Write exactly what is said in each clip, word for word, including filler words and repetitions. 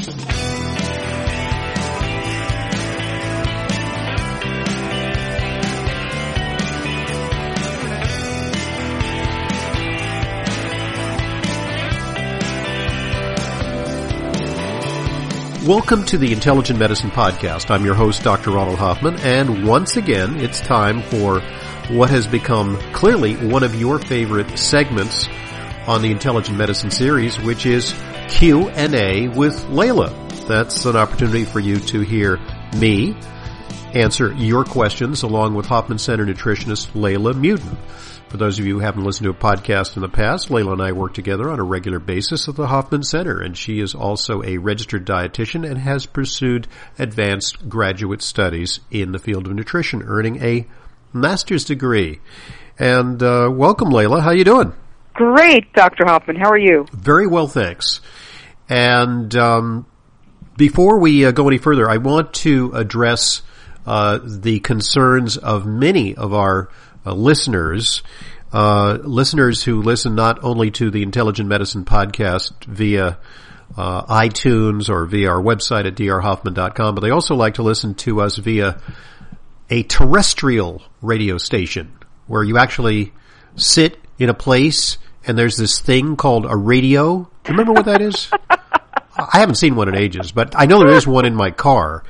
Welcome to the Intelligent Medicine Podcast. I'm your host, Doctor Ronald Hoffman, and once again, it's time for what has become clearly one of your favorite segments on the Intelligent Medicine series, which is Q and A with Layla. That's an opportunity for you to hear me answer your questions along with Hoffman Center nutritionist Layla Mutin. For those of you who haven't listened to a podcast in the past, Layla and I work together on a regular basis at the Hoffman Center, and she is also a registered dietitian and has pursued advanced graduate studies in the field of nutrition, earning a master's degree. And uh, welcome, Layla. How you doing? Great, Doctor Hoffman. How are you? Very well, thanks. And um, before we uh, go any further, I want to address uh, the concerns of many of our Uh, listeners, uh, listeners who listen not only to the Intelligent Medicine Podcast via uh, iTunes or via our website at d r hoffman dot com, but they also like to listen to us via a terrestrial radio station where you actually sit in a place and there's this thing called a radio. Do you remember what that is? I haven't seen one in ages, but I know there is one in my car.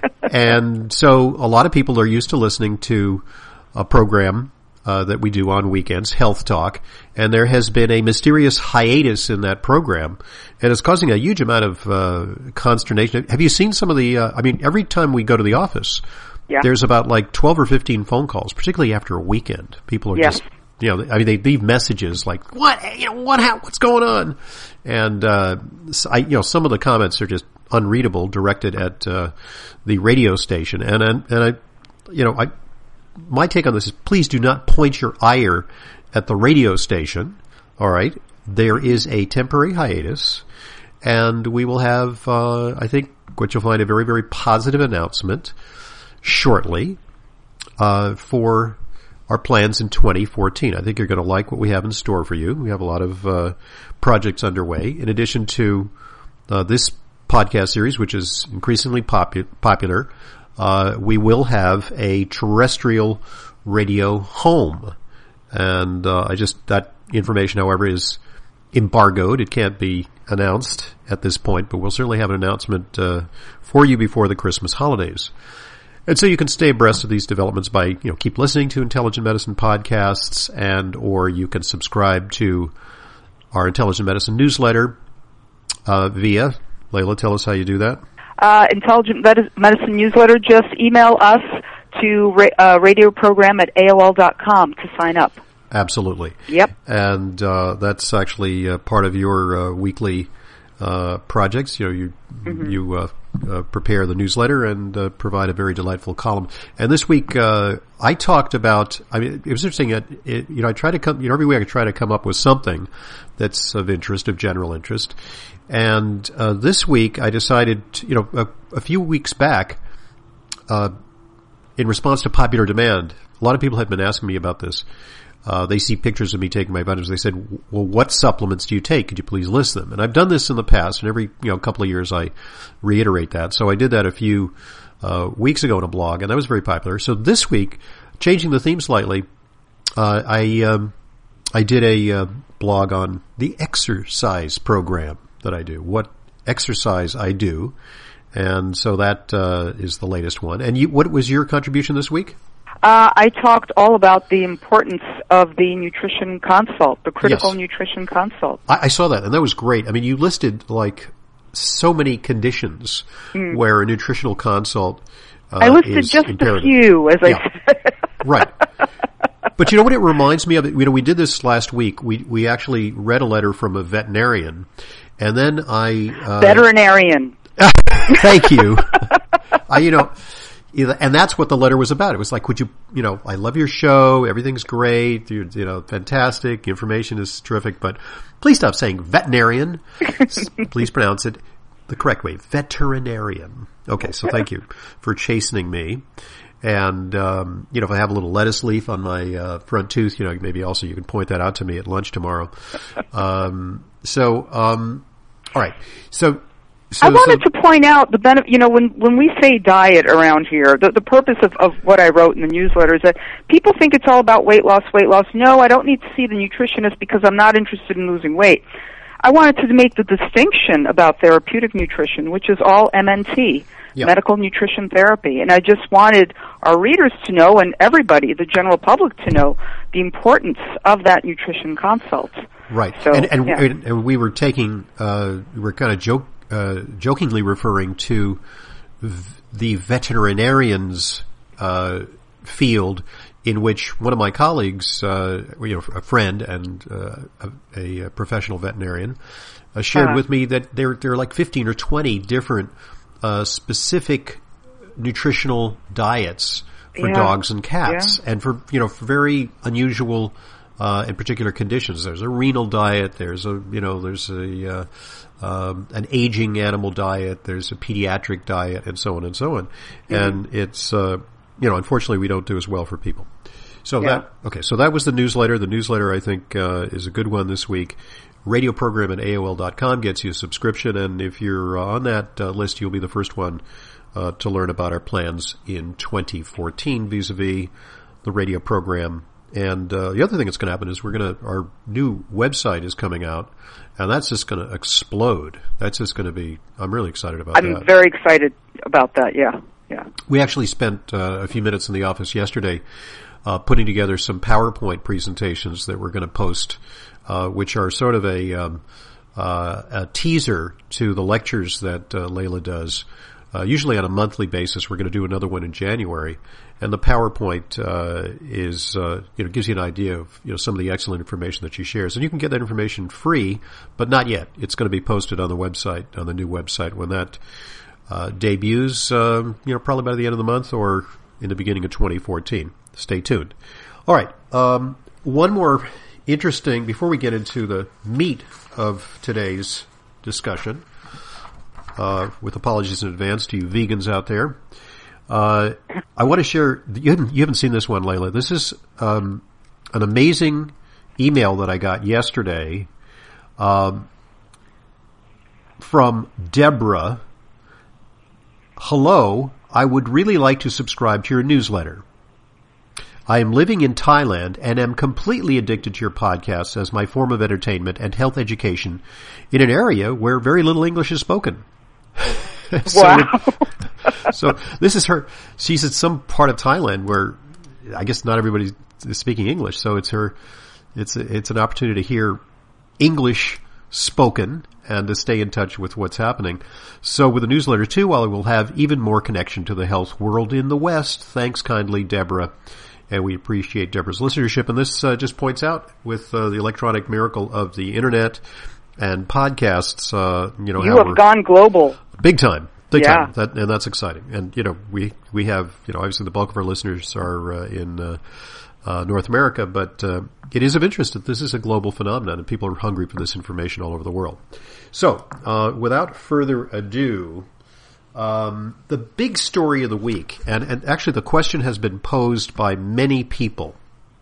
And so a lot of people are used to listening to a program uh, that we do on weekends, Health Talk, and there has been a mysterious hiatus in that program, and it's causing a huge amount of uh, consternation. Have you seen some of the, uh, I mean, every time we go to the office, yeah. there's about like twelve or fifteen phone calls, particularly after a weekend. People are yeah. just, you know, I mean, they leave messages like, what, you know, what, how, what's going on? And, uh, I, you know, some of the comments are just unreadable, directed at, uh, the radio station. And, and, and I, you know, I, my take on this is please do not point your ire at the radio station. All right. There is a temporary hiatus, and we will have, uh, I think, what you'll find a very, very positive announcement shortly, uh, for our plans in twenty fourteen. I think you're going to like what we have in store for you. We have a lot of, uh, projects underway. In addition to, uh, this podcast series, which is increasingly popu- popular, Uh, we will have a terrestrial radio home. And, uh, I just, that information, however, is embargoed. It can't be announced at this point, but we'll certainly have an announcement, uh, for you before the Christmas holidays. And so you can stay abreast of these developments by, you know, keep listening to Intelligent Medicine podcasts, and, or you can subscribe to our Intelligent Medicine newsletter, uh, via, Layla, tell us how you do that. Uh, Intelligent Medicine newsletter, just email us to ra- uh, radio program at A O L dot com to sign up. Absolutely. Yep. And uh, that's actually uh, part of your uh, weekly uh, projects. You know, you mm-hmm. you uh, uh, prepare the newsletter and uh, provide a very delightful column. And this week uh, I talked about. I mean, it was interesting. It, it, you know, I try to come. You know, every week I try to come up with something that's of interest, of general interest. And uh, this week I decided, to, you know, a, a few weeks back, uh, in response to popular demand, a lot of people have been asking me about this. Uh, they see pictures of me taking my vitamins. They said, well, what supplements do you take? Could you please list them? And I've done this in the past, and every, you know, couple of years I reiterate that. So I did that a few uh, weeks ago in a blog, and that was very popular. So this week, changing the theme slightly, uh, I um, I did a uh, blog on the exercise program that I do, what exercise I do, and so that uh, is the latest one. And you, what was your contribution this week? Uh, I talked all about the importance of the nutrition consult, the critical yes. nutrition consult. I, I saw that, and that was great. I mean, you listed like so many conditions mm. where a nutritional consult uh, I listed is just imperative. a few, as yeah. I said. Right. But you know what it reminds me of? You know, we did this last week. We we actually read a letter from a veterinarian, and then I uh, veterinarian. Thank you. I, you know, and that's what the letter was about. It was like, would you, you know, I love your show. Everything's great. You're, you know, fantastic. Information is terrific. But please stop saying veterinarian. Please pronounce it the correct way. Veterinarian. Okay, so thank you for chastening me. And, um, you know, if I have a little lettuce leaf on my uh, front tooth, you know, maybe also you can point that out to me at lunch tomorrow. Um, so, um, all right. So, So, I wanted so, to point out the benefit, you know, when, when we say diet around here, the, the purpose of, of what I wrote in the newsletter is that people think it's all about weight loss, weight loss. No, I don't need to see the nutritionist because I'm not interested in losing weight. I wanted to make the distinction about therapeutic nutrition, which is all M N T, yep. medical nutrition therapy. And I just wanted our readers to know, and everybody, the general public, to know the importance of that nutrition consult. Right. So, and, and, yeah. and we were taking, uh, we were kind of joke, uh, jokingly referring to v- the veterinarian's uh, field, in which one of my colleagues, uh, you know, a friend and uh, a, a professional veterinarian, uh, shared uh-huh. with me that there there are like fifteen or twenty different uh, specific nutritional diets for yeah. dogs and cats, yeah. and for you know for very unusual uh, and particular conditions. There's a renal diet. There's a you know there's a uh, um, an aging animal diet. There's a pediatric diet, and so on and so on. Mm-hmm. And it's uh, you know unfortunately we don't do as well for people. So yeah. that okay. So that was the newsletter. The newsletter I think uh, is a good one this week. Radio program at A O L dot com gets you a subscription, and if you're uh, on that uh, list, you'll be the first one uh, to learn about our plans in twenty fourteen vis-a-vis the radio program. And uh, the other thing that's going to happen is we're going to our new website is coming out, and that's just going to explode. That's just going to be. I'm really excited about I'm that. I'm very excited about that. Yeah, yeah. We actually spent uh, a few minutes in the office yesterday uh, putting together some PowerPoint presentations that we're going to post. Uh, which are sort of a, um, uh, a teaser to the lectures that uh, Layla does, uh, usually on a monthly basis. We're going to do another one in January, and the PowerPoint uh, is uh, you know gives you an idea of you know some of the excellent information that she shares, and you can get that information free, but not yet. It's going to be posted on the website, on the new website, when that uh, debuts. Um, you know, probably by the end of the month or in the beginning of twenty fourteen. Stay tuned. All right, um, one more. Interesting, before we get into the meat of today's discussion, uh, with apologies in advance to you vegans out there, uh, I want to share, you haven't, you haven't seen this one, Layla. This is um, an amazing email that I got yesterday um, from Deborah. Hello, I would really like to subscribe to your newsletter. I am living in Thailand and am completely addicted to your podcasts as my form of entertainment and health education in an area where very little English is spoken. so, wow. so this is her, she's at some part of Thailand where I guess not everybody is speaking English. So it's her, it's, a, it's an opportunity to hear English spoken and to stay in touch with what's happening. So with the newsletter too, while I will have even more connection to the health world in the West, thanks kindly, Deborah. And we appreciate Deborah's listenership. And this uh, just points out with uh, the electronic miracle of the internet and podcasts, uh, you know, you how have we're gone global. Big time. Big yeah. time. That, and that's exciting. And, you know, we, we have, you know, obviously the bulk of our listeners are uh, in uh, uh, North America, but uh, it is of interest that this is a global phenomenon and people are hungry for this information all over the world. So, uh, without further ado, Um, the big story of the week, and, and actually the question has been posed by many people,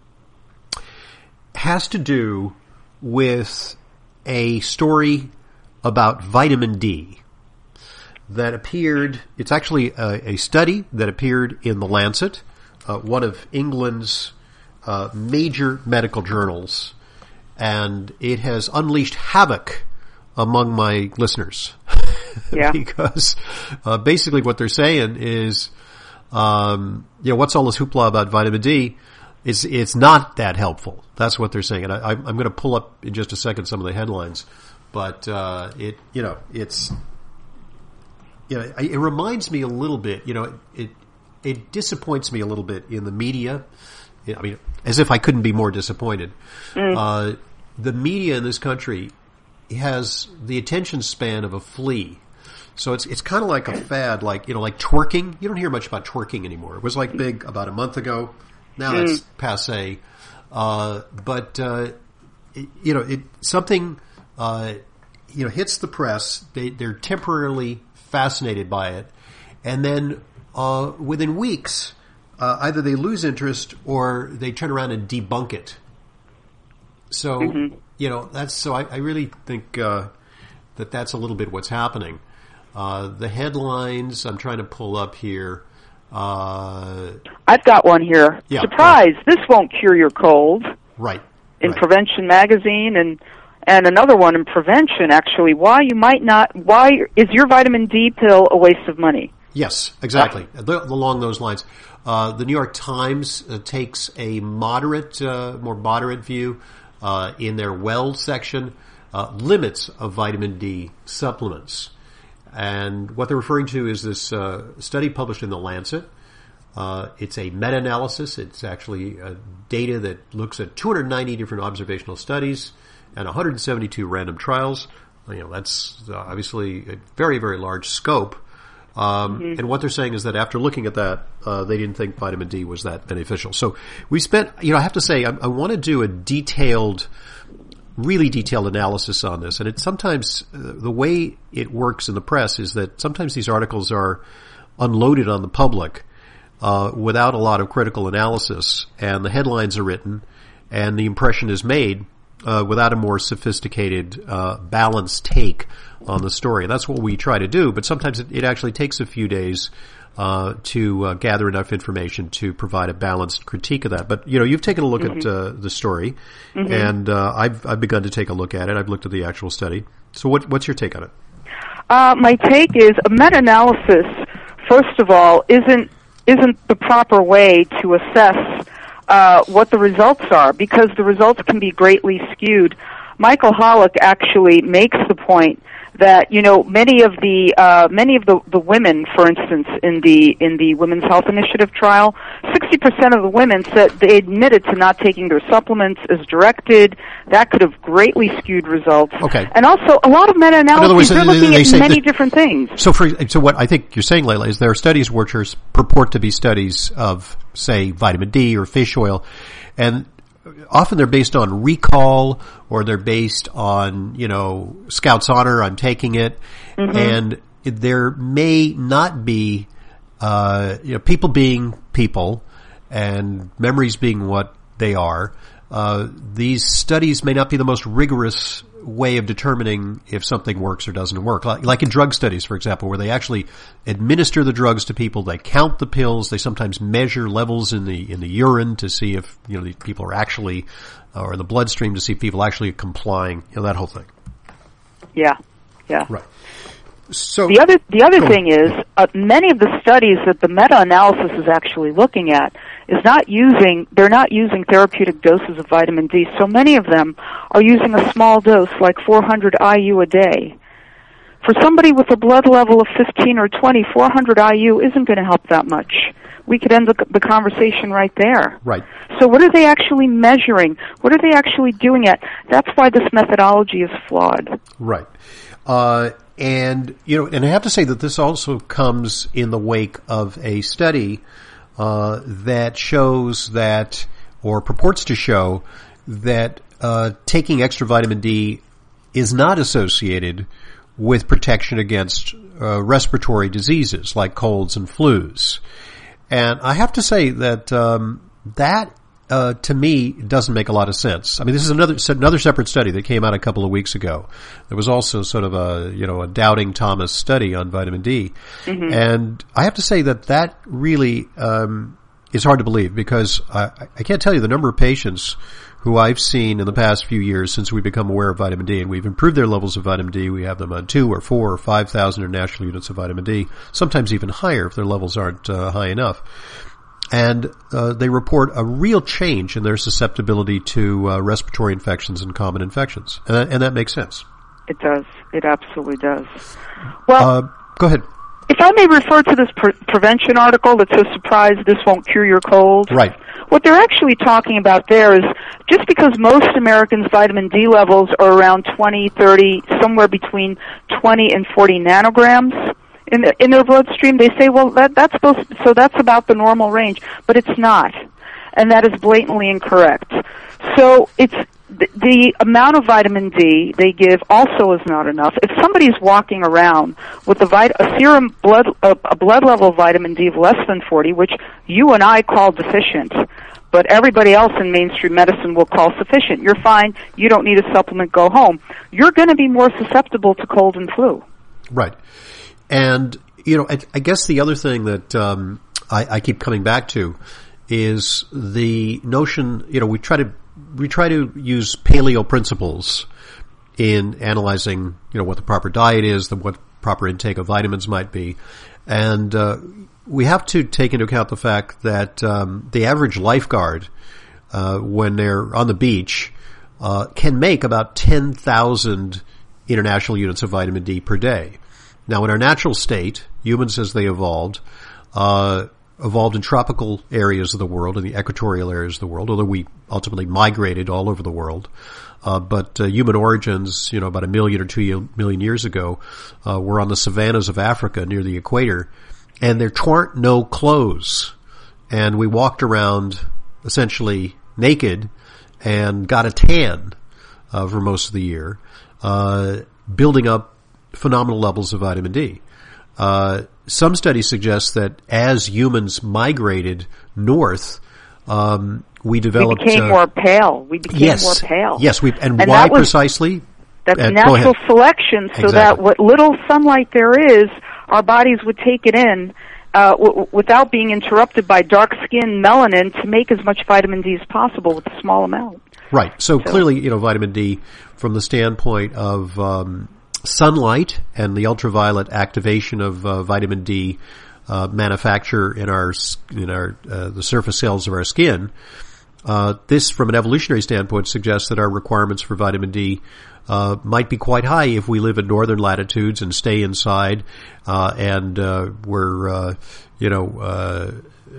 has to do with a story about vitamin D that appeared, it's actually a, a study that appeared in The Lancet, uh, one of England's uh, major medical journals, and it has unleashed havoc among my listeners. Yeah. Because uh, basically what they're saying is, um, you know, what's all this hoopla about vitamin D? It's it's not that helpful. That's what they're saying. And I, I'm going to pull up in just a second some of the headlines, but uh, it you know it's you know it, it reminds me a little bit. You know, it it disappoints me a little bit in the media. I mean, as if I couldn't be more disappointed. Mm. Uh, the media in this country has the attention span of a flea. So it's it's kind of like a fad, like, you know, like twerking. You don't hear much about twerking anymore. It was like big about a month ago. Now mm. it's passé. Uh, but, uh, it, you know, it, something, uh, you know, hits the press. They, they're temporarily fascinated by it. And then, uh, within weeks, uh, either they lose interest or they turn around and debunk it. So, mm-hmm. you know, that's, so I, I really think, uh, that that's a little bit what's happening. Uh, the headlines I'm trying to pull up here. Uh, I've got one here. Yeah, Surprise! This won't cure your cold. right. In right. Prevention Magazine, and and another one in Prevention. Actually, why you might not? Why is your vitamin D pill a waste of money? Yes, exactly. Uh, along those lines, uh, the New York Times uh, takes a moderate, uh, more moderate view uh, in their Well section, uh, limits of vitamin D supplements. And what they're referring to is this uh, study published in The Lancet. Uh, it's a meta-analysis. It's actually uh, data that looks at two hundred ninety different observational studies and one hundred seventy-two random trials. You know, that's uh, obviously a very, very large scope. Um, mm-hmm. And what they're saying is that after looking at that, uh, they didn't think vitamin D was that beneficial. So we spent, you know, I have to say, I, I want to do a detailed really detailed analysis on this. And it's sometimes, uh, the way it works in the press is that sometimes these articles are unloaded on the public, uh, without a lot of critical analysis, and the headlines are written, and the impression is made, uh, without a more sophisticated, uh, balanced take on the story. And that's what we try to do, but sometimes it, it actually takes a few days Uh, to uh, gather enough information to provide a balanced critique of that. But, you know, you've taken a look mm-hmm. at uh, the story, mm-hmm. and uh, I've, I've begun to take a look at it. I've looked at the actual study. So what, what's your take on it? Uh, my take is a meta-analysis, first of all, isn't isn't the proper way to assess uh, what the results are, because the results can be greatly skewed. Michael Holick actually makes the point that, you know, many of the uh, many of the, the women, for instance, in the in the Women's Health Initiative trial, sixty percent of the women said they admitted to not taking their supplements as directed. That could have greatly skewed results. Okay. And also, a lot of meta-analyses are looking they at many that, different things. So, for so what I think you're saying, Layla, is there are studies which are purport to be studies of, say, vitamin D or fish oil, and often they're based on recall, or they're based on, you know, Scout's Honor, I'm taking it, mm-hmm. and there may not be, uh, you know, people being people and memories being what they are. Uh, these studies may not be the most rigorous way of determining if something works or doesn't work. Like, like in drug studies, for example, where they actually administer the drugs to people, they count the pills, they sometimes measure levels in the in the urine to see if, you know, the people are actually, or in the bloodstream to see if people actually are complying, you know, that whole thing. Yeah, yeah. Right. So the other the other thing is, uh, many of the studies that the meta-analysis is actually looking at is not using, they're not using therapeutic doses of vitamin D. So many of them are using a small dose, like four hundred I U a day. For somebody with a blood level of fifteen or twenty, four hundred I U isn't going to help that much. We could end the, the conversation right there. Right. So what are they actually measuring? What are they actually doing it? That's why this methodology is flawed. Right. Uh, and, you know, and I have to say that this also comes in the wake of a study uh, that shows that, or purports to show, that uh, taking extra vitamin D is not associated with protection against uh, respiratory diseases like colds and flus. And I have to say that um, that, uh, to me, doesn't make a lot of sense. I mean, this is another another separate study that came out a couple of weeks ago. There was also sort of a, you know, a doubting Thomas study on vitamin D. Mm-hmm. And I have to say that that really um, is hard to believe, because I, I can't tell you the number of patients who I've seen in the past few years since we've become aware of vitamin D, and we've improved their levels of vitamin D. We have them on two or four or five thousand international units of vitamin D, sometimes even higher if their levels aren't uh, high enough. And uh, they report a real change in their susceptibility to uh, respiratory infections and common infections, and that, and that makes sense. It does. It absolutely does. Well, uh, go ahead. If I may refer to this pre- prevention article that says, "Surprise, this won't cure your cold." Right. What they're actually talking about there is, just because most Americans' vitamin D levels are around twenty, thirty, somewhere between twenty and forty nanograms in the, in their bloodstream, they say, well, that, that's supposed to, so that's about the normal range, but it's not, and that is blatantly incorrect. So it's the, the amount of vitamin D they give also is not enough. If somebody's walking around with a, vit- a serum blood a, a blood level of vitamin D of less than forty, which you and I call deficient, but everybody else in mainstream medicine will call sufficient. You're fine. You don't need a supplement. Go home. You're going to be more susceptible to cold and flu. Right. and, you know, I, I guess the other thing that um, I, I keep coming back to is the notion, you know, we try to we try to use paleo principles in analyzing, you know, what the proper diet is, the, what proper intake of vitamins might be. And uh, we have to take into account the fact that um, the average lifeguard, uh, when they're on the beach, uh, can make about ten thousand international units of vitamin D per day. Now, in our natural state, humans as they evolved, uh, evolved in tropical areas of the world, in the equatorial areas of the world, although we ultimately migrated all over the world. Uh, but uh, human origins, you know, about a million or two million years ago, uh, were on the savannas of Africa near the equator, and there weren't no clothes. And we walked around essentially naked and got a tan uh, for most of the year, uh, building up phenomenal levels of vitamin D. Uh, some studies suggest that as humans migrated north, um, we developed. We became uh, more pale. We became yes, more pale. Yes, we and, and why that was, precisely? That's uh, natural selection, so exactly. that what little sunlight there is, our bodies would take it in uh, w- without being interrupted by dark skin melanin to make as much vitamin D as possible with a small amount. Right. So, so clearly, you know, vitamin D, from the standpoint of um, sunlight and the ultraviolet activation of uh, vitamin D uh, manufacture in our in our uh, the surface cells of our skin. Uh, this, from an evolutionary standpoint, suggests that our requirements for vitamin D uh, might be quite high if we live in northern latitudes and stay inside, uh, and uh, we're, uh, you know, uh,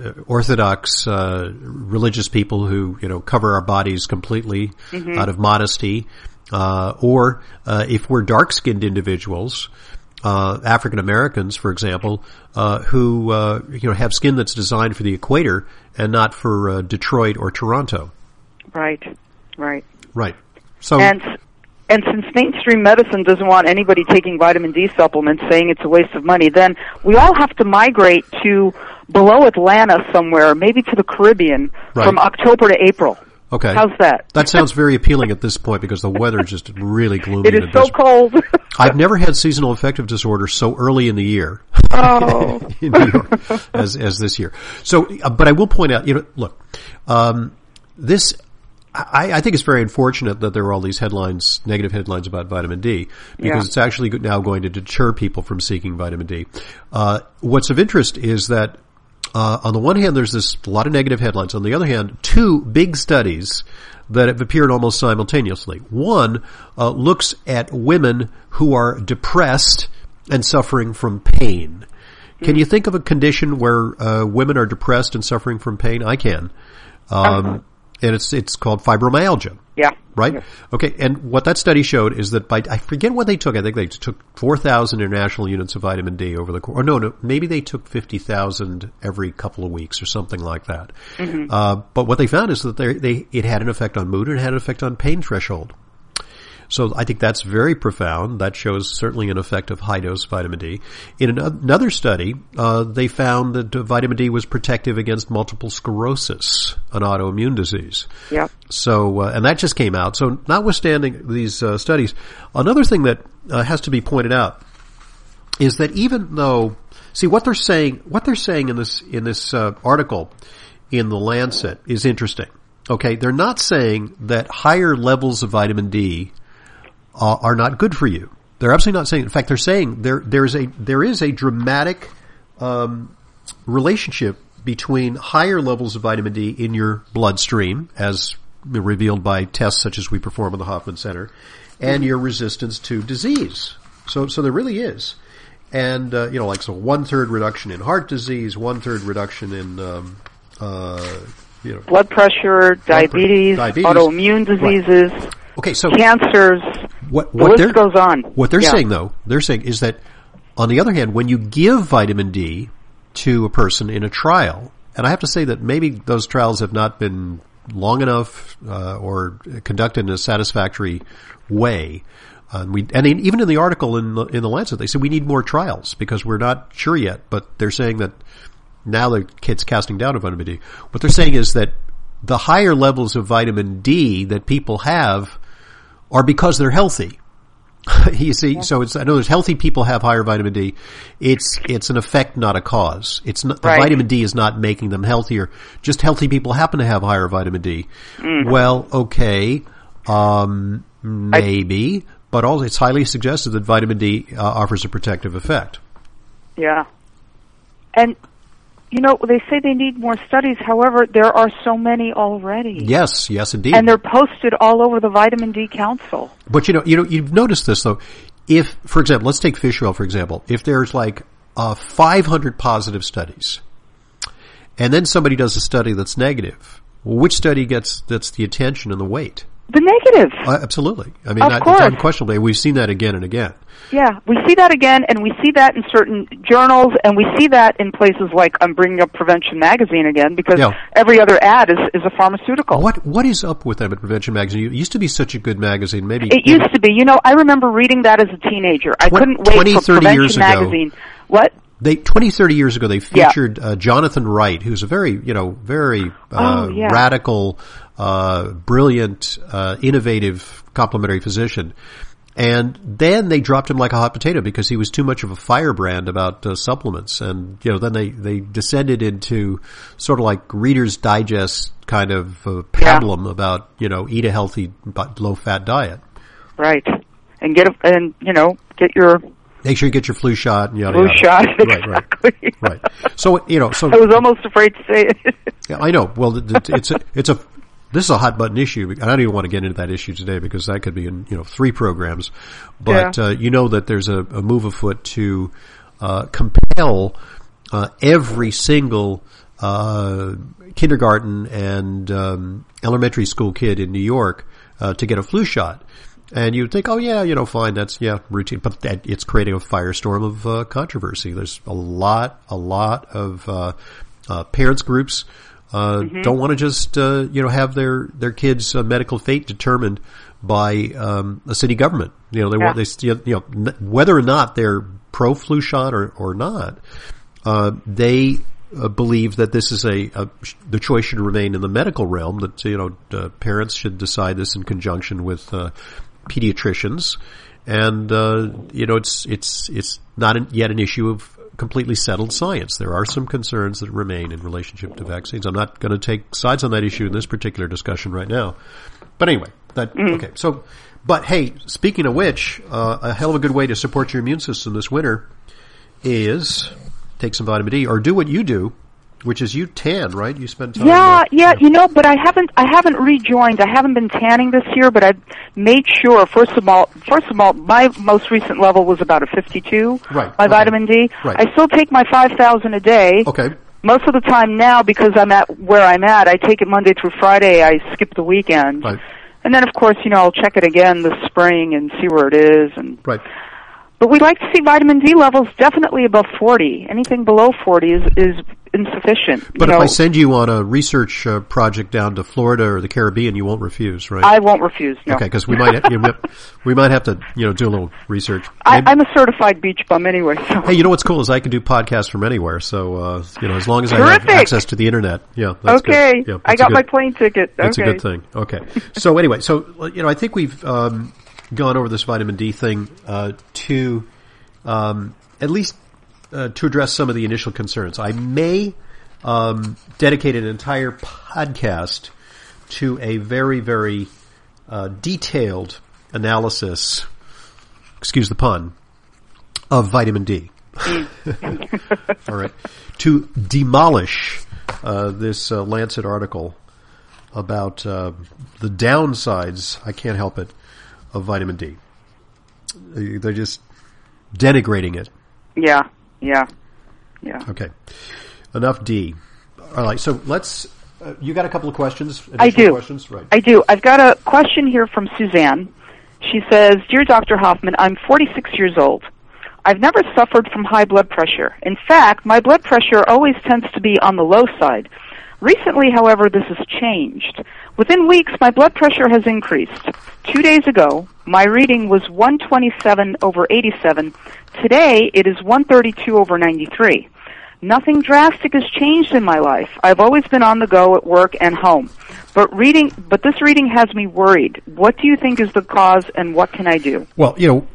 orthodox uh, religious people who, you know, cover our bodies completely mm-hmm. out of modesty, uh, or uh, if we're dark-skinned individuals. Uh, African Americans, for example, uh, who, uh, you know, have skin that's designed for the equator and not for, uh, Detroit or Toronto. Right, right. Right. So. And, and since mainstream medicine doesn't want anybody taking vitamin D supplements, saying it's a waste of money, then we all have to migrate to below Atlanta somewhere, maybe to the Caribbean, right. from October to April. Okay. How's that? That sounds very appealing at this point because the weather is just really gloomy. It is so cold. I've never had seasonal affective disorder so early in the year. Oh. in New York as, as this year. So, uh, but I will point out, you know, look, um, this, I, I think it's very unfortunate that there are all these headlines, negative headlines about vitamin D, because yeah. it's actually now going to deter people from seeking vitamin D. Uh, what's of interest is that Uh, on the one hand, there's this a lot of negative headlines. On the other hand, two big studies that have appeared almost simultaneously. One uh, looks at women who are depressed and suffering from pain. Can you think of a condition where uh, women are depressed and suffering from pain? I can. Um, uh-huh. And it's it's called fibromyalgia. Yeah. Right? Yeah. Okay, and what that study showed is that by, I forget what they took, I think they took four thousand international units of vitamin D over the course, or no, no, maybe they took fifty thousand every couple of weeks or something like that. Mm-hmm. Uh, but what they found is that they, they, it had an effect on mood and it had an effect on pain threshold. So I think that's very profound. That shows certainly an effect of high-dose vitamin D. In another study, uh, they found that vitamin D was protective against multiple sclerosis, an autoimmune disease. Yeah. So, uh, and that just came out. So notwithstanding these uh, studies, another thing that uh, has to be pointed out is that even though, see what they're saying, what they're saying in this, in this uh, article in The Lancet is interesting. Okay, they're not saying that higher levels of vitamin D Uh, are not good for you. They're absolutely not saying. In fact, they're saying there there is a there is a dramatic um, relationship between higher levels of vitamin D in your bloodstream, as revealed by tests such as we perform at the Hoffman Center, and your resistance to disease. So, so there really is, and uh, you know, like so, one third reduction in heart disease, one third reduction in um, uh, you know, blood pressure, diabetes, diabetes, autoimmune diseases. Right. Okay, so cancers. What, what the list goes on. What they're yeah. saying, though, they're saying is that, on the other hand, when you give vitamin D to a person in a trial, and I have to say that maybe those trials have not been long enough uh, or conducted in a satisfactory way. Uh, we, and even in the article in the, in the Lancet, they said we need more trials because we're not sure yet. But they're saying that now the kid's casting down on vitamin D. What they're saying is that the higher levels of vitamin D that people have are because they're healthy. You see, yeah. so it's, I know there's healthy people have higher vitamin D. It's, it's an effect, not a cause. It's not, the right. vitamin D is not making them healthier. Just healthy people happen to have higher vitamin D. Mm. Well, okay, um, maybe, I, but also it's highly suggested that vitamin D uh, offers a protective effect. Yeah. And, you know, they say they need more studies. However, there are so many already. Yes, yes, indeed. And they're posted all over the Vitamin D Council. But you know, you know, you've noticed this though. If, for example, let's take fish oil for example. If there's like uh, five hundred positive studies, and then somebody does a study that's negative, well, which study gets that's the attention and the weight? The negative. Uh, absolutely. I mean, of that, course. It's unquestionably. We've seen that again and again. Yeah, we see that again, and we see that in certain journals, and we see that in places like I'm bringing up Prevention Magazine again, because yeah. every other ad is, is a pharmaceutical. What What is up with them at Prevention Magazine? It used to be such a good magazine. Maybe It used know, to be. You know, I remember reading that as a teenager. I tw- couldn't wait twenty, for thirty Prevention years Magazine. Ago, what? They twenty, thirty years ago, they featured yeah. uh, Jonathan Wright, who's a very, you know, very uh, oh, yeah. radical, uh, brilliant, uh, innovative complementary physician. And then they dropped him like a hot potato because he was too much of a firebrand about uh, supplements. And, you know, then they, they descended into sort of like Reader's Digest kind of uh, pablum yeah. about, you know, eat a healthy, low-fat diet. Right. And get, a, and, you know, get your... Make sure you get your flu shot. And yada, flu yada. shot, right, exactly. Right, right. So, you know, so... I was almost afraid to say it. Yeah, I know. Well, it's a, it's a... This is a hot button issue, and I don't even want to get into that issue today because that could be in, you know, three programs. But, yeah. uh, you know that there's a, a move afoot to, uh, compel, uh, every single, uh, kindergarten and, um, elementary school kid in New York, uh, to get a flu shot. And you'd think, oh yeah, you know, fine, that's, yeah, routine. But that, it's creating a firestorm of, uh, controversy. There's a lot, a lot of, uh, uh, parents groups, Uh, mm-hmm. don't want to just, uh, you know, have their, their kids' uh, medical fate determined by, um, a city government. You know, they yeah. want, they, you know, n- whether or not they're pro flu shot or, or not, uh, they, uh, believe that this is a, a, the choice should remain in the medical realm, that, you know, uh, parents should decide this in conjunction with, uh, pediatricians. And, uh, you know, it's, it's, it's not an, yet an issue of, completely settled science. There are some concerns that remain in relationship to vaccines. I'm not going to take sides on that issue in this particular discussion right now. But anyway, that, mm. okay. So, but hey, speaking of which, uh, a hell of a good way to support your immune system this winter is take some vitamin D or do what you do, which is you tan, right? You spend time. Yeah, with, yeah, you know, but I haven't, I haven't rejoined. I haven't been tanning this year, but I've made sure. First of all, first of all, my most recent level was about a fifty-two. Right. My okay. vitamin D. Right. I still take my five thousand a day. Okay. Most of the time now, because I'm at where I'm at, I take it Monday through Friday. I skip the weekend. Right. And then, of course, you know, I'll check it again this spring and see where it is. And right. But we like to see vitamin D levels definitely above forty. Anything below forty is is insufficient. But you if know, I send you on a research uh, project down to Florida or the Caribbean, you won't refuse, right? I won't refuse. No. Okay, because we might have, you know, we might have to you know do a little research. I, I'm a certified beach bum anyway. So. Hey, you know what's cool is I can do podcasts from anywhere. So uh, you know, as long as Terrific. I have access to the internet, yeah. That's okay, good. Yeah, I got good, my plane ticket. That's okay. a good thing. Okay. So anyway, so you know, I think we've um, gone over this vitamin D thing uh, to um, at least uh, to address some of the initial concerns. I may. Um, dedicate an entire podcast to a very, very uh, detailed analysis, excuse the pun, of vitamin D. All right. To demolish uh, this uh, Lancet article about uh, the downsides, I can't help it, of vitamin D. They're just denigrating it. Yeah, yeah, yeah. Okay. Enough D. All right, so let's, uh, you got a couple of questions? I do. Questions? Right. I do. I've got a question here from Suzanne. She says, Dear Doctor Hoffman, I'm forty-six years old. I've never suffered from high blood pressure. In fact, my blood pressure always tends to be on the low side. Recently, however, this has changed. Within weeks, my blood pressure has increased. Two days ago, my reading was one twenty-seven over eighty-seven. Today, it is one thirty-two over ninety-three. Nothing drastic has changed in my life. I've always been on the go at work and home. But reading, but this reading has me worried. What do you think is the cause and what can I do? Well, you know,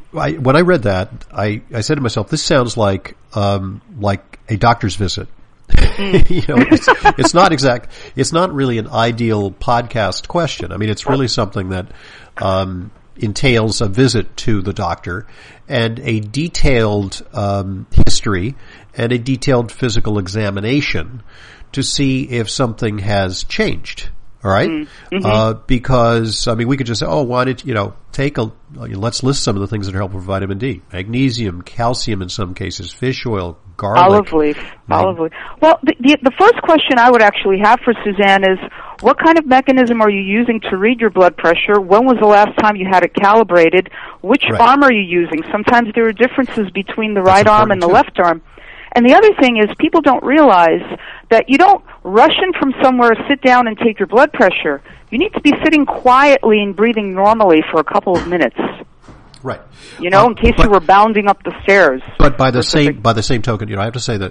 I, when I read that, I, I said to myself, this sounds like, um, like a doctor's visit. Mm. you know, it's, it's not exact, it's not really an ideal podcast question. I mean, it's really something that, um, entails a visit to the doctor and a detailed, um, history and a detailed physical examination to see if something has changed. All right? Mm-hmm. Uh, because, I mean, we could just say, oh, why did, you know, take a, let's list some of the things that are helpful for vitamin D. Magnesium, calcium in some cases, fish oil, garlic. Olive leaf. Mag- olive leaf. Well, the, the, the first question I would actually have for Suzanne is, what kind of mechanism are you using to read your blood pressure? When was the last time you had it calibrated? Which right. arm are you using? Sometimes there are differences between the right arm and the too. left arm. And the other thing is people don't realize that you don't rush in from somewhere, sit down and take your blood pressure. You need to be sitting quietly and breathing normally for a couple of minutes. Right. You know, um, in case but, you were bounding up the stairs. But by the same by the same token, you know, I have to say that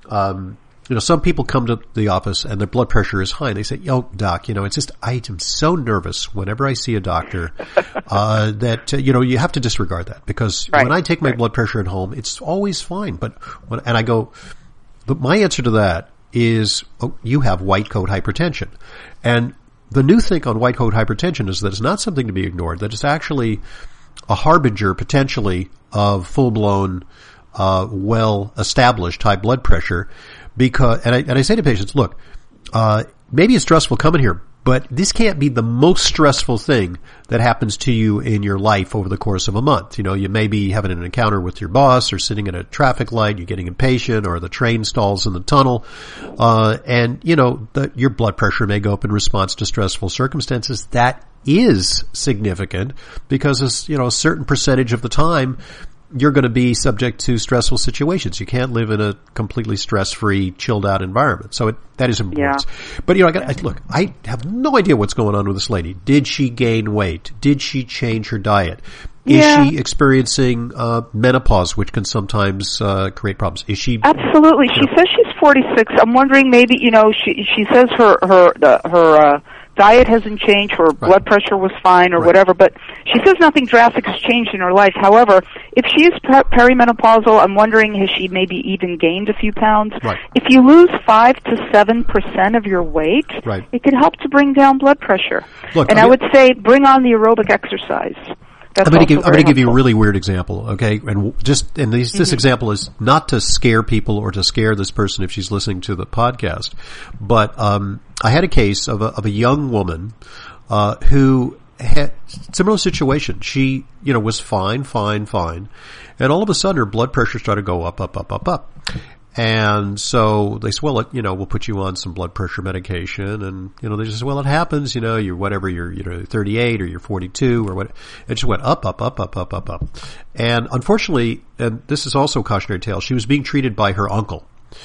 um you know, some people come to the office and their blood pressure is high and they say, yo, doc, you know, it's just, I am so nervous whenever I see a doctor, uh, that, uh, you know, you have to disregard that because right. when I take my right. blood pressure at home, it's always fine. But when, and I go, but my answer to that is, oh, you have white coat hypertension. And the new thing on white coat hypertension is that it's not something to be ignored, that it's actually a harbinger potentially of full blown, uh, well established high blood pressure. Because, and I, and I say to patients, look, uh, maybe it's stressful coming here, but this can't be the most stressful thing that happens to you in your life over the course of a month. You know, you may be having an encounter with your boss or sitting at a traffic light, you're getting impatient, or the train stalls in the tunnel, uh, and, you know, the, your blood pressure may go up in response to stressful circumstances. That is significant because, you know, a certain percentage of the time, you're going to be subject to stressful situations. You can't live in a completely stress-free, chilled-out environment. So it, that is important. Yeah. But, you know, I got, I, look, I have no idea what's going on with this lady. Did she gain weight? Did she change her diet? Is yeah. she experiencing uh, menopause, which can sometimes uh, create problems? Is she absolutely? She know, says she's forty-six. I'm wondering, maybe, you know, she she says her her the, her. Uh, diet hasn't changed, her right. blood pressure was fine or right. whatever, but she says nothing drastic has changed in her life. However, if she is per- perimenopausal, I'm wondering, has she maybe even gained a few pounds? Right. If you lose five to seven percent of your weight, right. it can help to bring down blood pressure. Look, and I, I mean, would say bring on the aerobic exercise. That's I'm going to give, I'm going to give you a helpful. really weird example, okay? And just, and these, this mm-hmm. example is not to scare people or to scare this person if she's listening to the podcast, but, um, I had a case of a, of a young woman, uh, who had similar situation. She, you know, was fine, fine, fine. And all of a sudden her blood pressure started to go up, up, up, up, up. And so they said, well, you know, we'll put you on some blood pressure medication. And, you know, they just said, well, it happens, you know, you're whatever, you're, you know, thirty-eight or you're forty-two or what. It just went up, up, up, up, up, up, up. And unfortunately, and this is also a cautionary tale, she was being treated by her uncle.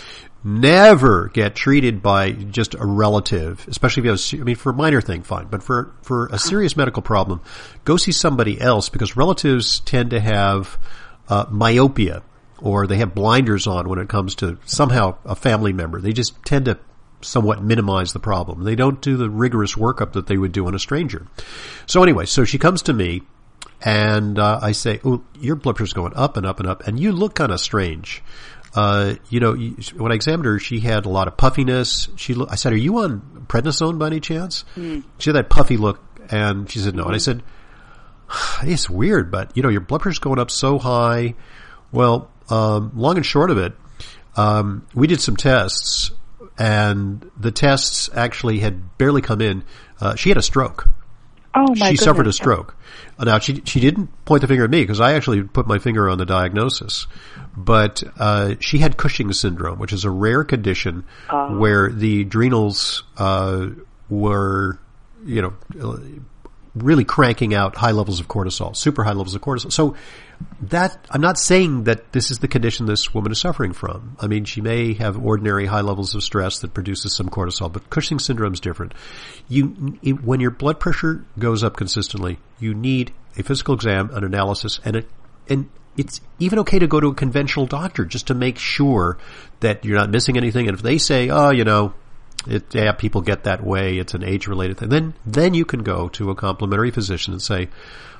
Never get treated by just a relative, especially if you have, I mean, for a minor thing, fine. But for, for a serious medical problem, go see somebody else because relatives tend to have, uh, myopia. Or they have blinders on when it comes to somehow a family member. They just tend to somewhat minimize the problem. They don't do the rigorous workup that they would do on a stranger. So anyway, so she comes to me and uh, I say, oh, your blood pressure's going up and up and up and you look kind of strange. Uh, you know, when I examined her, she had a lot of puffiness. She, lo- I said, are you on prednisone by any chance? Mm. She had that puffy look and she said no. Mm. And I said, it's weird, but you know, your blood pressure's going up so high. Well, Um, long and short of it, um, we did some tests, and the tests actually had barely come in. Uh, she had a stroke. Oh my She goodness. suffered a stroke. Now she she didn't point the finger at me because I actually put my finger on the diagnosis, but uh, she had Cushing's syndrome, which is a rare condition oh. where the adrenals uh, were, you know, really cranking out high levels of cortisol, super high levels of cortisol. So that, I'm not saying that this is the condition this woman is suffering from. I mean, she may have ordinary high levels of stress that produces some cortisol, but Cushing's syndrome is different. You, it, when your blood pressure goes up consistently, you need a physical exam, an analysis, and it, and it's even okay to go to a conventional doctor just to make sure that you're not missing anything. And if they say, oh, you know, It, yeah, people get that way. It's an age-related thing. Then, then you can go to a complementary physician and say,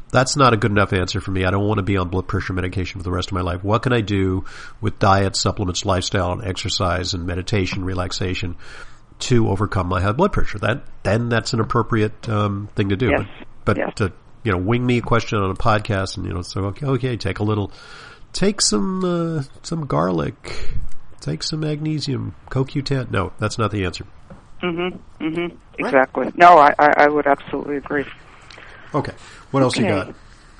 That's not a good enough answer for me. I don't want to be on blood pressure medication for the rest of my life. What can I do with diet, supplements, lifestyle, and exercise and meditation, relaxation to overcome my high blood pressure? That then that's an appropriate um, thing to do. Yes. But, but yes. to you know, wing me a question on a podcast, and you know, so okay, okay take a little, take some uh, some garlic, take some magnesium, C O Q ten. No, that's not the answer. Mhm. Mhm. Exactly. No, I, I I would absolutely agree. Okay. What else okay. you got?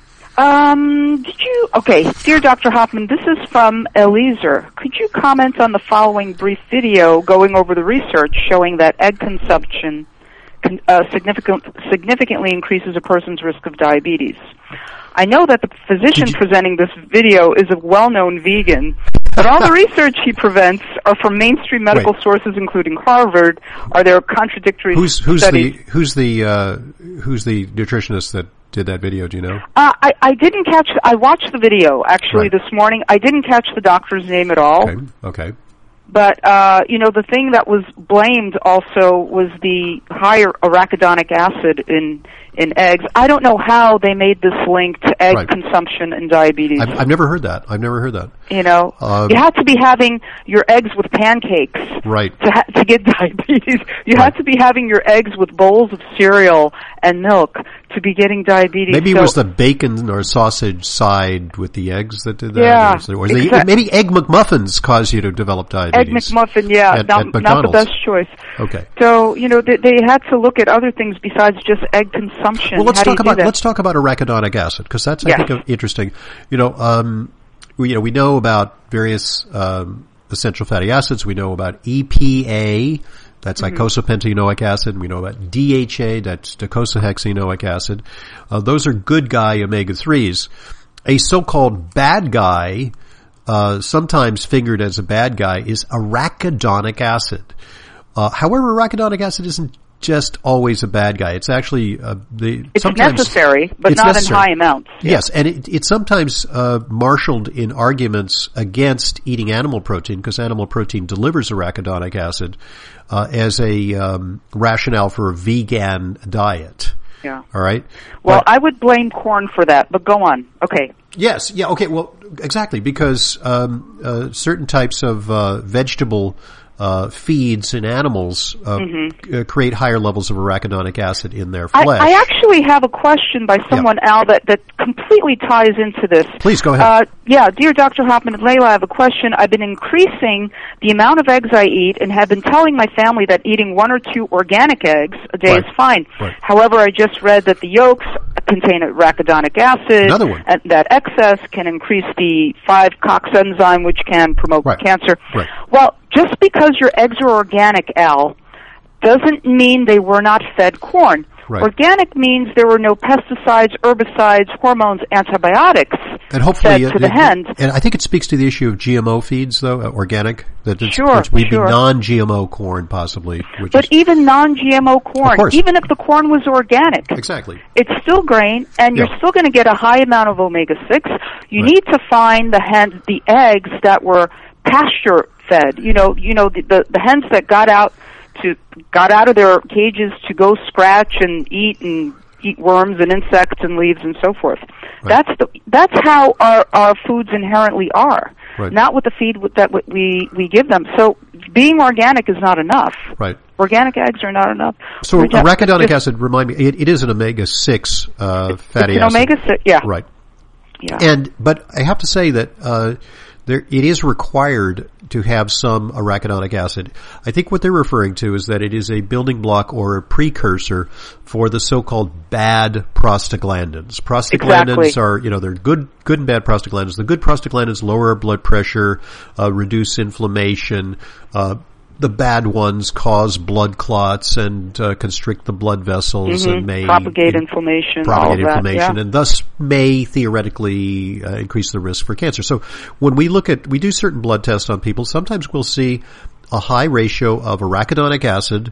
Um, did you, okay, dear Doctor Hoffman, this is from Eliezer. Could you comment on the following brief video going over the research showing that egg consumption con, uh, significant, significantly increases a person's risk of diabetes? I know that the physician presenting this video is a well-known vegan, but all the research he presents are from mainstream medical Wait. sources, including Harvard. Are there contradictory who's, who's studies? The, who's the uh, who's the nutritionist that did that video? Do you know? Uh, I, I didn't catch. I watched the video actually Right. this morning. I didn't catch the doctor's name at all. Okay. Okay. But uh, you know, the thing that was blamed also was the higher arachidonic acid in in eggs. I don't know how they made this link to egg Right. consumption and diabetes. I've, I've never heard that. I've never heard that. You know, Um, you have to be having your eggs with pancakes Right. to ha- to get diabetes. You Right. have to be having your eggs with bowls of cereal and milk to be getting diabetes. Maybe so, it was the bacon or sausage side with the eggs that did that. Yeah, Or, is there- or the- exact- maybe egg McMuffins cause you to develop Egg diabetes. McMuffin, yeah, At- not, at not the McDonald's. best choice. Okay. So, you know, they, they had to look at other things besides just egg consumption. Well, let's How do talk you do about that? let's talk about arachidonic acid because that's I Yes. think interesting. You know, um, we you know we know about various um, essential fatty acids. We know about E P A. That's Mm-hmm. icosapentaenoic acid. We know about D H A, that's docosahexaenoic acid. Uh, those are good guy omega threes. A so-called bad guy, uh, sometimes figured as a bad guy, is arachidonic acid. Uh, however, arachidonic acid isn't just always a bad guy. It's actually uh, the It's sometimes necessary, but it's not necessary. in high amounts. Yes, and it, it's sometimes uh, marshaled in arguments against eating animal protein because animal protein delivers arachidonic acid uh, as a um, rationale for a vegan diet. Yeah. All right. Well, But- I would blame corn for that, but go on. Okay. Yes. Yeah. Okay. Well, exactly because um, uh, certain types of uh, vegetable uh, feeds in animals uh, Mm-hmm. uh, create higher levels of arachidonic acid in their I, flesh. I actually have a question by someone, Al, that, that completely ties into this. Please go ahead. Uh, yeah, dear Doctor Hoffman and Layla, I have a question. I've been increasing the amount of eggs I eat and have been telling my family that eating one or two organic eggs a day Right. is fine. Right. However, I just read that the yolks contain arachidonic acid. Another one. And that excess can increase the five COX enzyme, which can promote Right. cancer. Right. Well, just because your eggs are organic, Al, doesn't mean they were not fed corn. Right. Organic means there were no pesticides, herbicides, hormones, antibiotics And hopefully, fed to it- the it- hens. And I think it speaks to the issue of G M O feeds, though, uh, organic. That it's, Sure, which would sure. be non-G M O corn, possibly. Which But is, even non-G M O corn, Of course. even if the corn was organic, exactly. it's still grain, and you're Yeah. still going to get a high amount of omega six. You Right. need to find the hens, the eggs that were pasture fed. You know, you know the, the the hens that got out to got out of their cages to go scratch and eat and eat worms and insects and leaves and so forth. Right. That's the that's how our our foods inherently are. Right. Not with the feed with, that we we give them. So being organic is not enough. Right. Organic eggs are not enough. So We just- arachidonic just- acid, remind me, it, it is an omega six uh, fatty it's an acid. omega six. Yeah. Right. Yeah. And but I have to say that uh, there it is required to have some arachidonic acid. I think what they're referring to is that it is a building block or a precursor for the so-called bad prostaglandins. Prostaglandins Exactly. are, you know, they're good, good and bad prostaglandins. The good prostaglandins lower blood pressure, uh, reduce inflammation. Uh, the bad ones cause blood clots and uh, constrict the blood vessels Mhm. and may propagate in- inflammation, propagate all of that, inflammation, yeah. and thus may theoretically uh, increase the risk for cancer. So when we look at, we do certain blood tests on people, sometimes we'll see a high ratio of arachidonic acid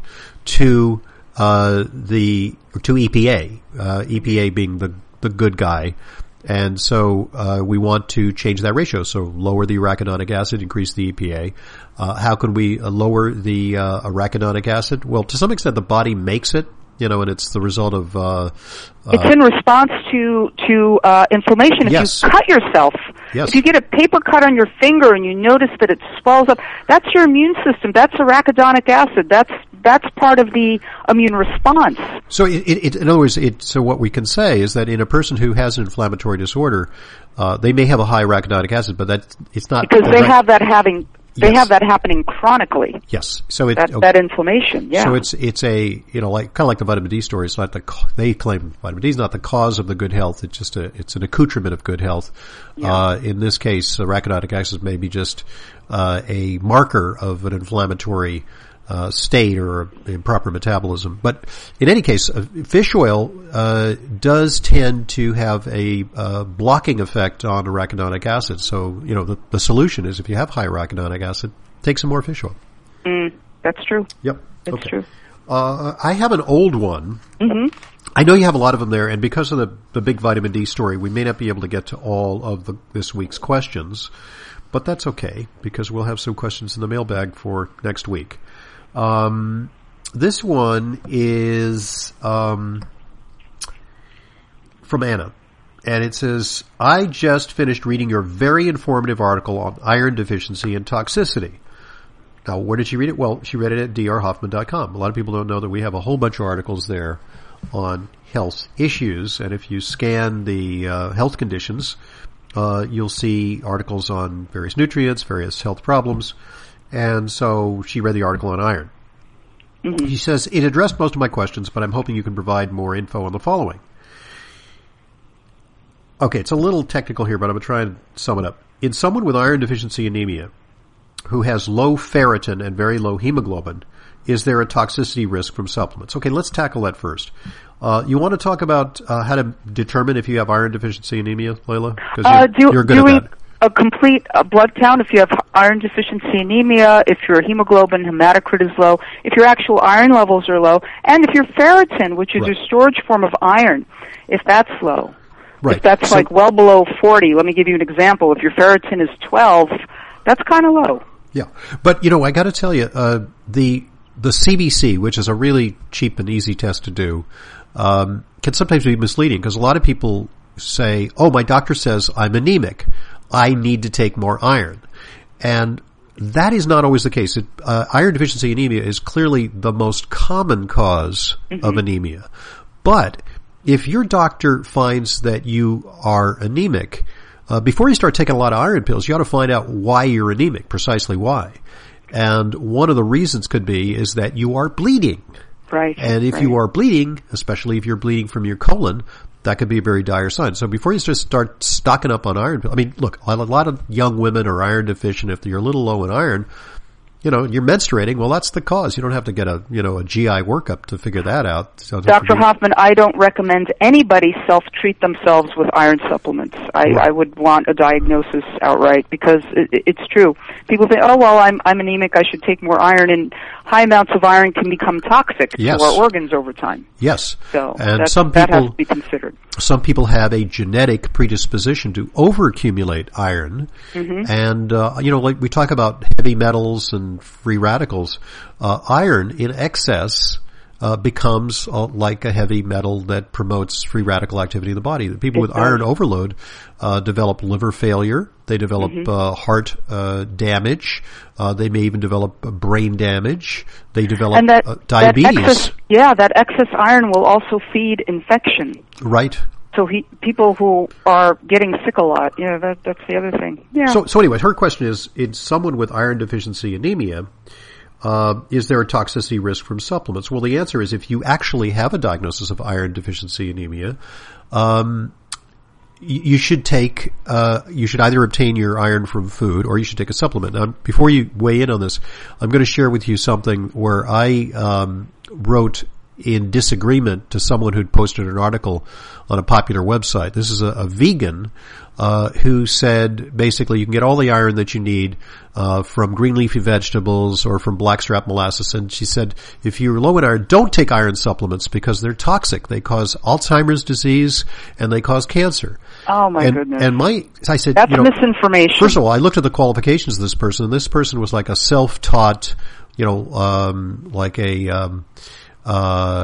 to uh, the to E P A, uh, E P A being the the good guy. And so uh, we want to change that ratio. So lower the arachidonic acid, increase the E P A. Uh, how can we uh, lower the uh, arachidonic acid? Well, to some extent, the body makes it you know, and it's the result of, uh, it's in response to, to, uh, inflammation. If yes. you cut yourself, yes. if you get a paper cut on your finger and you notice that it swells up, that's your immune system. That's arachidonic acid. That's, that's part of the immune response. So it, it, in other words, it, so what we can say is that in a person who has an inflammatory disorder, uh, they may have a high arachidonic acid, but that, it's not. Because they right. have that having, They yes. have that happening chronically. Yes. So it, that, okay. that inflammation, yeah. So it's, it's a, you know, like, kind of like the vitamin D story. It's not the, they claim vitamin D is not the cause of the good health. It's just a, it's an accoutrement of good health. Yeah. Uh, in this case, arachidonic acid may be just, uh, a marker of an inflammatory, uh, state or improper metabolism. But in any case, uh, fish oil, uh, does tend to have a, uh, blocking effect on arachidonic acid. So, you know, the, the solution is if you have high arachidonic acid, take some more fish oil. Mm, that's true. Yep. That's okay. true. Uh, I have an old one. Mm-hmm. I know you have a lot of them there, and because of the, the big vitamin D story, we may not be able to get to all of the, this week's questions, but that's okay, because we'll have some questions in the mailbag for next week. Um, this one is, um, from Anna. And it says, I just finished reading your very informative article on iron deficiency and toxicity. Now, where did she read it? Well, she read it at d r hoffman dot com. A lot of people don't know that we have a whole bunch of articles there on health issues. And if you scan the uh, health conditions, uh, you'll see articles on various nutrients, various health problems. And so she read the article on iron. Mm-hmm. She says, it addressed most of my questions, but I'm hoping you can provide more info on the following. Okay, it's a little technical here, but I'm going to try and sum it up. In someone with iron deficiency anemia who has low ferritin and very low hemoglobin, is there a toxicity risk from supplements? Okay, let's tackle that first. Uh, you want to talk about uh, how to determine if you have iron deficiency anemia, Layla? Because uh, you're, do, you're good doing at that. A complete uh, blood count if you have iron deficiency anemia, if your hemoglobin, hematocrit is low, if your actual iron levels are low, and if your ferritin, which is right. your storage form of iron, if that's low. Right. If that's so, like well below forty, let me give you an example. If your ferritin is twelve, that's kind of low. Yeah. But, you know, I got to tell you, uh, the the C B C, which is a really cheap and easy test to do, um, can sometimes be misleading because a lot of people say, oh, my doctor says I'm anemic. I need to take more iron. And that is not always the case. It, uh, iron deficiency anemia is clearly the most common cause mm-hmm. of anemia. But if your doctor finds that you are anemic, uh, before you start taking a lot of iron pills, you ought to find out why you're anemic, precisely why. And one of the reasons could be is that you are bleeding. Right. And if right. you are bleeding, especially if you're bleeding from your colon, that could be a very dire sign. So before you just start stocking up on iron, I mean, look, a lot of young women are iron deficient. If you're a little low in iron, you know, you're menstruating, well, that's the cause. You don't have to get a, you know, a G I workup to figure that out. So Doctor Hoffman, I don't recommend anybody self-treat themselves with iron supplements. I, right. I would want a diagnosis outright because it, it's true. People think, oh, well, I'm, I'm anemic, I should take more iron, and high amounts of iron can become toxic yes. to our organs over time. Yes. So and that, some that people, has to be considered. Some people have a genetic predisposition to overaccumulate iron. Mm-hmm. And, uh, you know, like we talk about heavy metals and free radicals, uh, iron in excess uh, becomes uh, like a heavy metal that promotes free radical activity in the body. The people it with does. iron overload uh, develop liver failure. They develop mm-hmm. uh, heart uh, damage. Uh, they may even develop uh, brain damage. They develop and that, uh, diabetes. That excess, yeah, that excess iron will also feed infection. Right. So he, people who are getting sick a lot, yeah, that, that's the other thing. Yeah. So, so anyway, her question is, in someone with iron deficiency anemia, uh, is there a toxicity risk from supplements? Well, the answer is if you actually have a diagnosis of iron deficiency anemia, um, you, you should take, uh, you should either obtain your iron from food or you should take a supplement. Now, before you weigh in on this, I'm going to share with you something where I, um, wrote in disagreement to someone who'd posted an article on a popular website. This is a, a vegan uh who said basically you can get all the iron that you need uh from green leafy vegetables or from blackstrap molasses. And she said if you're low in iron, don't take iron supplements because they're toxic. They cause Alzheimer's disease and they cause cancer. Oh my and, goodness. And my, I said, that's you know, misinformation. First of all, I looked at the qualifications of this person, and this person was like a self-taught, you know, um like a um uh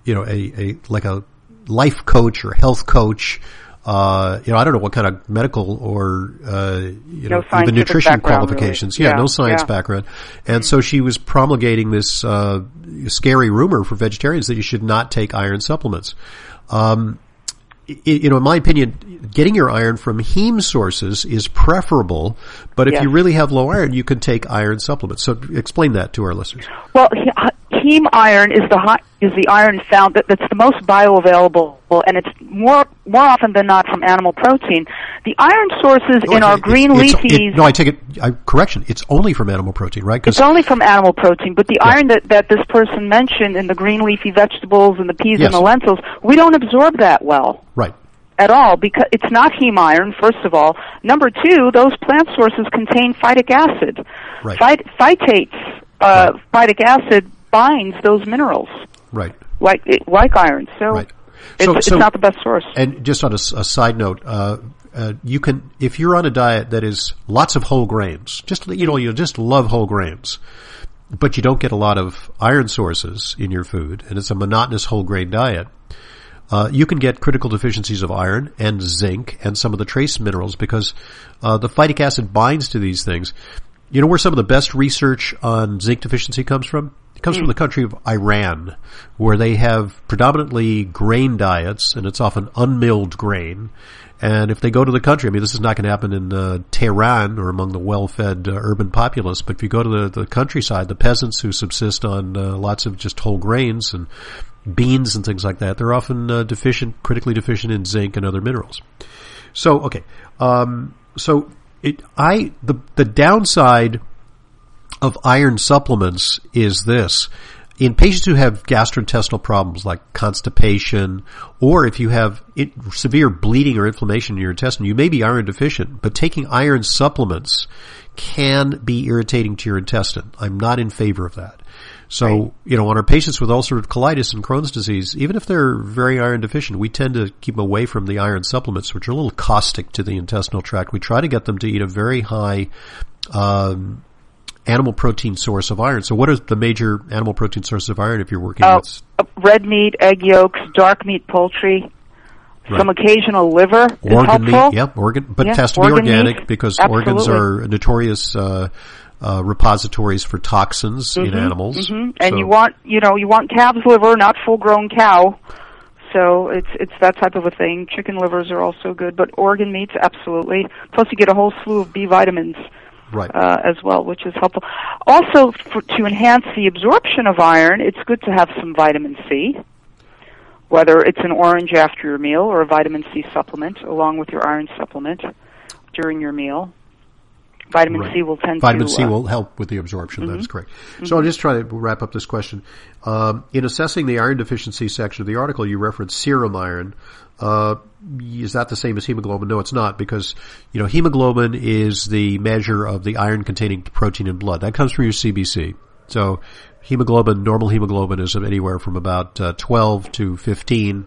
you know, a, a like a life coach or health coach. Uh, you know, I don't know what kind of medical or, uh, you no know, even nutrition qualifications. Really. Yeah, yeah, no science yeah. background. And so she was promulgating this, uh, scary rumor for vegetarians that you should not take iron supplements. Um, it, you know, in my opinion, getting your iron from heme sources is preferable, but if yes. you really have low iron, you can take iron supplements. So explain that to our listeners. Well, heme iron is the high, is the iron found that, that's the most bioavailable, and it's more more often than not from animal protein. The iron sources no, in our it, green it's, leafies. It, no, I take it. I, correction. It's only from animal protein, right? It's only from animal protein, but the yeah. iron that that this person mentioned in the green leafy vegetables and the peas yes. and the lentils, we don't absorb that well. Right. At all, because it's not heme iron, first of all. Number two, those plant sources contain phytic acid. Right. Phy- phytates, uh, right. phytic acid binds those minerals. Right. Like, like iron. So, right. it's, so, it's so, not the best source. And just on a, a side note, uh, uh, you can, if you're on a diet that is lots of whole grains, just, you know, you just love whole grains, but you don't get a lot of iron sources in your food, and it's a monotonous whole grain diet, Uh, you can get critical deficiencies of iron and zinc and some of the trace minerals because uh, the phytic acid binds to these things. You know where some of the best research on zinc deficiency comes from? It comes mm. from the country of Iran, where they have predominantly grain diets, and it's often unmilled grain. And if they go to the country, I mean, this is not going to happen in uh, Tehran or among the well-fed uh, urban populace, but if you go to the, the countryside, the peasants who subsist on uh, lots of just whole grains and beans and things like that, they're often uh, deficient, critically deficient in zinc and other minerals. So, okay. Um, so, it, I, the, the downside of iron supplements is this. In patients who have gastrointestinal problems like constipation, or if you have it, severe bleeding or inflammation in your intestine, you may be iron deficient, but taking iron supplements can be irritating to your intestine. I'm not in favor of that. So, right. you know, on our patients with ulcerative colitis and Crohn's disease, even if they're very iron deficient, we tend to keep them away from the iron supplements, which are a little caustic to the intestinal tract. We try to get them to eat a very high um, animal protein source of iron. So what are the major animal protein sources of iron if you're working uh, with? Red meat, egg yolks, dark meat, poultry, right. some occasional liver organ is helpful. meat, yeah, organ, but yeah, it has to be organ organic meat. because Absolutely. organs are notorious uh, uh, repositories for toxins mm-hmm, in animals. Mm-hmm. And so. you want, you know, you want calf's liver, not full-grown cow. So it's it's that type of a thing. Chicken livers are also good, but organ meats, absolutely. Plus, you get a whole slew of B vitamins. Right. Uh, as well, which is helpful. Also, for, to enhance the absorption of iron, it's good to have some vitamin C, whether it's an orange after your meal or a vitamin C supplement along with your iron supplement during your meal. Vitamin right. C will tend vitamin to... Vitamin C uh, will help with the absorption. Mm-hmm. That is correct. So mm-hmm. I'll just try to wrap up this question. Um, in assessing the iron deficiency section of the article, you referenced serum iron. Uh, is that the same as hemoglobin? No, it's not, because, you know, hemoglobin is the measure of the iron-containing protein in blood. That comes from your C B C. So hemoglobin, normal hemoglobin is anywhere from about uh, twelve to fifteen.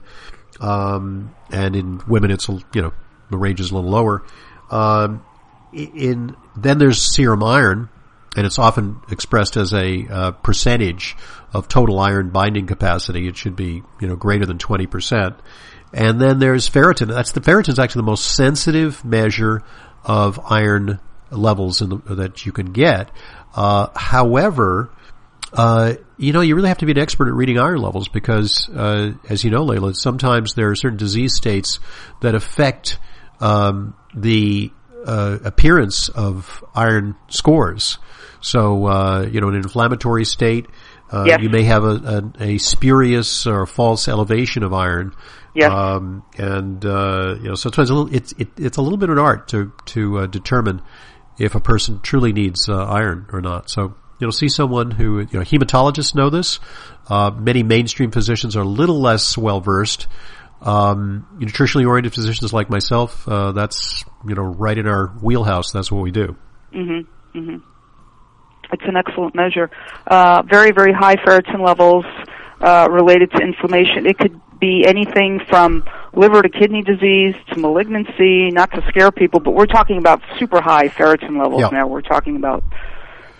Um, and in women, it's, you know, the range is a little lower. Um, in, then there's serum iron, and it's often expressed as a uh, percentage of total iron binding capacity. It should be, you know, greater than twenty percent. And then there's ferritin. That's the ferritin is actually the most sensitive measure of iron levels in the, that you can get. Uh, however, uh, you know, you really have to be an expert at reading iron levels because, uh, as you know, Layla, sometimes there are certain disease states that affect um, the uh, appearance of iron scores. So, uh, you know, in an inflammatory state, uh, yes. you may have a, a, a spurious or false elevation of iron. Yes. Um, and, uh, you know, so it's a little, it's, it, it's a little bit of an art to, to, uh, determine if a person truly needs, uh, iron or not. So, you know, see someone who, you know, hematologists know this. Uh, many mainstream physicians are a little less well versed. Um, nutritionally oriented physicians like myself, uh, that's, you know, right in our wheelhouse. That's what we do. Mm-hmm. Mm-hmm. It's an excellent measure. Uh, very, very high ferritin levels, uh, related to inflammation. It could be anything from liver to kidney disease to malignancy, not to scare people, but we're talking about super high ferritin levels yeah. now. We're talking about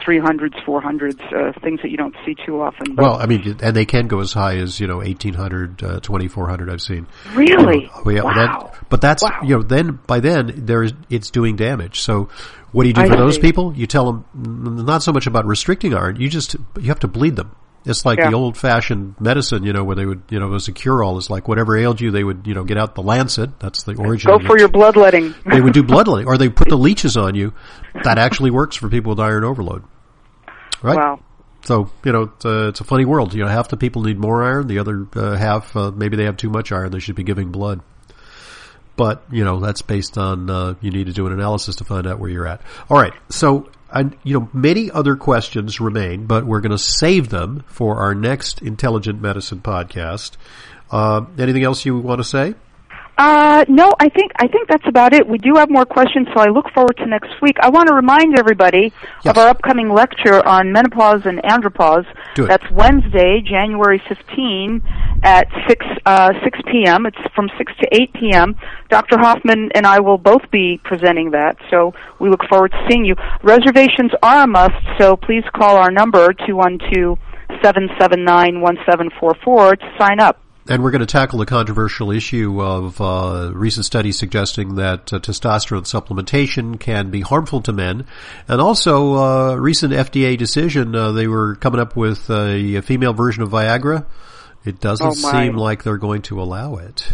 three hundreds, four hundreds, uh, things that you don't see too often. But well, I mean, and they can go as high as, you know, eighteen hundred, uh, twenty-four hundred I've seen. Really? You know, yeah, wow. That, but that's, wow. you know, then, by then, there's, it's doing damage. So what do you do I for those see. people? You tell them not so much about restricting iron, you just, you have to bleed them. It's like yeah. the old-fashioned medicine, you know, where they would, you know, as a cure-all, is like whatever ailed you, they would, you know, get out the lancet. That's the origin. Go of for it. your bloodletting. They would do bloodletting, or they put the leeches on you. That actually works for people with iron overload. Right? Wow. So, you know, it's a, it's a funny world. You know, half the people need more iron. The other uh, half, uh, maybe they have too much iron. They should be giving blood. But, you know, that's based on, uh, you need to do an analysis to find out where you're at. All right. So, and, you know, many other questions remain, but we're going to save them for our next Intelligent Medicine podcast. Uh, anything else you want to say? Uh, no, I think, I think that's about it. We do have more questions, so I look forward to next week. I want to remind everybody Yes. of our upcoming lecture on menopause and andropause. Do it. That's Wednesday, January fifteenth at six, uh, six p.m. It's from six to eight p.m. Doctor Hoffman and I will both be presenting that, so we look forward to seeing you. Reservations are a must, so please call our number, two one two, seven seven nine, one seven four four, to sign up. And we're going to tackle the controversial issue of uh, recent studies suggesting that uh, testosterone supplementation can be harmful to men. And also, uh, recent F D A decision, uh, they were coming up with a, a female version of Viagra. It doesn't Oh, my. seem like they're going to allow it.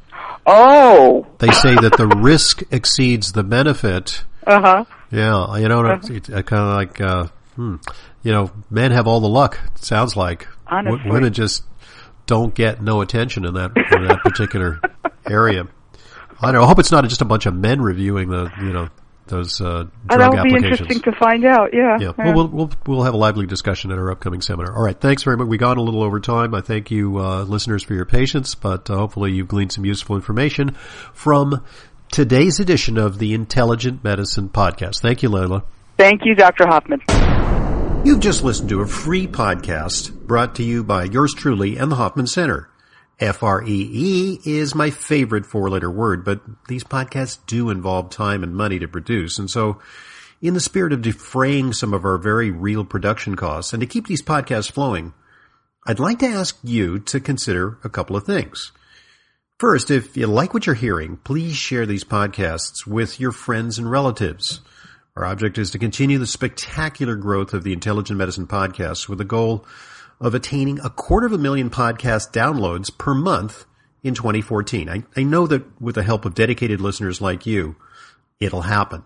Oh! They say that the risk exceeds the benefit. Uh-huh. Yeah, you know, it's, it's kind of like, uh, hmm, you know, men have all the luck, it sounds like. Honestly. W- women just don't get no attention in that in that particular area. I don't know. I hope it's not just a bunch of men reviewing the, you know, those uh, Oh, drug that would be applications. interesting to find out, yeah. Yeah. yeah. Well, we'll we'll we'll have a lively discussion at our upcoming seminar. All right. Thanks very much. We gone a little over time. I thank you, uh, listeners, for your patience, but uh, hopefully you've gleaned some useful information from today's edition of the Intelligent Medicine Podcast. Thank you, Layla. Thank you, Doctor Hoffman. You've just listened to a free podcast brought to you by yours truly and the Hoffman Center. F R E E is my favorite four-letter word, but these podcasts do involve time and money to produce. And so, in the spirit of defraying some of our very real production costs and to keep these podcasts flowing, I'd like to ask you to consider a couple of things. First, if you like what you're hearing, please share these podcasts with your friends and relatives. Our object is to continue the spectacular growth of the Intelligent Medicine Podcast with the goal of attaining a quarter of a million podcast downloads per month in twenty fourteen. I, I know that with the help of dedicated listeners like you, it'll happen.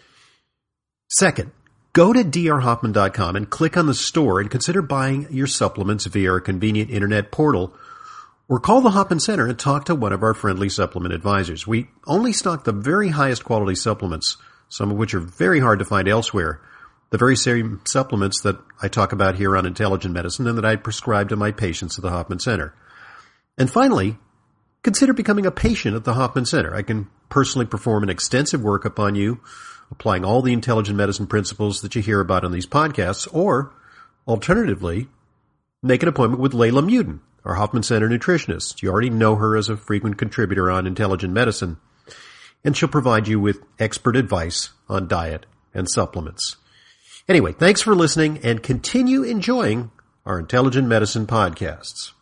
Second, go to d r hoffman dot com and click on the store and consider buying your supplements via our convenient internet portal, or call the Hoffman Center and talk to one of our friendly supplement advisors. We only stock the very highest quality supplements, some of which are very hard to find elsewhere. The very same supplements that I talk about here on Intelligent Medicine and that I prescribe to my patients at the Hoffman Center. And finally, consider becoming a patient at the Hoffman Center. I can personally perform an extensive workup on you, applying all the intelligent medicine principles that you hear about on these podcasts, or, alternatively, make an appointment with Layla Muden, our Hoffman Center nutritionist. You already know her as a frequent contributor on Intelligent Medicine, and she'll provide you with expert advice on diet and supplements. Anyway, thanks for listening, and continue enjoying our Intelligent Medicine podcasts.